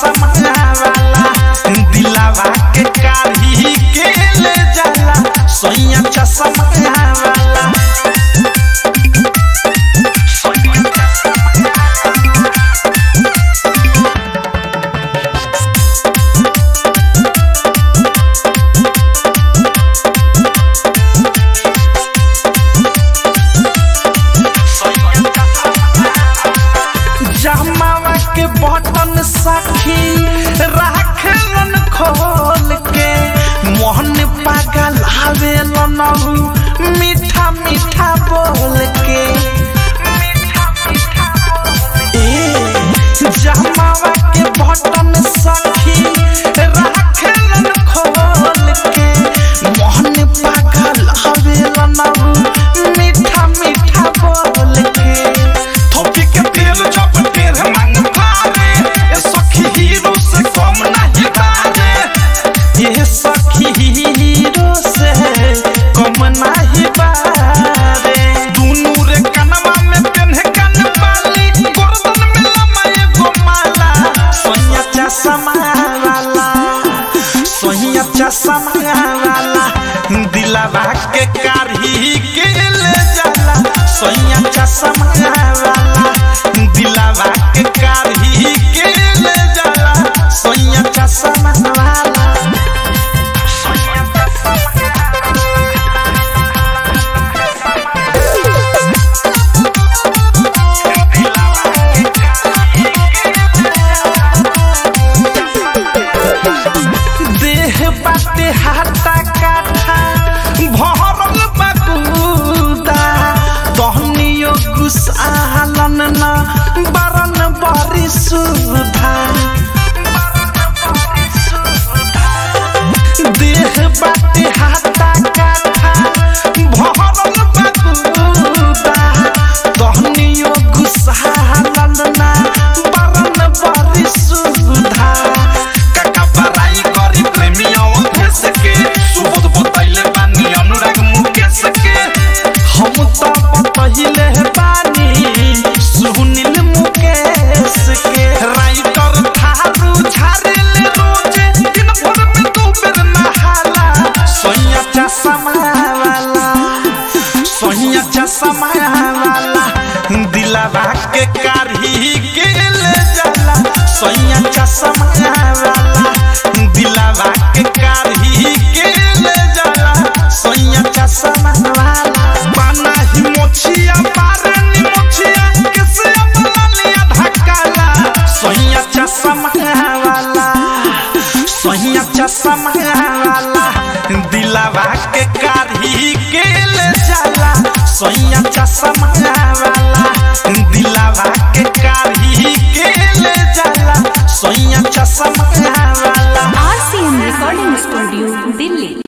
चश्मा वाला दिलावा के कारी के ले जाला सैया चश्मा वाला जमावा के बटन सखी राखलन खोल के मोहन पागल आवेलन मीठा मीठा बोल के जमावा के बटन सखी राखलन खोल के मोहन पागल आवेलन मीठा मीठा बोल के थोपी के तेल जब तेरे मन भारे ये सखी हीरो से कम नहीं बारे ये सखी हीरो से कम नहीं बारे दुनू रे कनवा में पेन्हे कन बाली गर्दन में लमाए गो माला सोनिया चश्मा वाला सोनिया चश्मा वाला दिलवा के कारी के ले जाला सोनिया चश्मा वाला दिलवा के कारी के ले जाला सोनिया चश्मा वाला देह बाटे हाथा काठा भरल बकुदा तहनियो गुसालन न बरन बरी सुधा देह बाटे हाथा काठा भरल बकुदा तहनियो गुसालन न बरन बरी सुधा बराई करी प्रेमियों भेस के सुबोध बताइले बानी अनुराग मुकेश के हम तो बताइले बानी सुनील मुकेश के राइटर थारू झारेले रोज दिन भर में दो बेर नहाला सोनिया चश्मा वाला सोनिया चश्मा वाला दिलवा के कारी के ले जाला सोनिया चश्मा वाला दिलवा के कारी के ले जाला सोनिया चश्मा वाला बना ही मोछिया बारनी मोछिया कैसे अपना लिया ढकाला सोनिया चश्मा वाला सोनिया चश्मा वाला दिलवा के कारी के ले जाला सोनिया चश्मा वाला दिलवा के कारी के ले जाला सोनिया चश्मा वाला RCM Recording Studio, Delhi।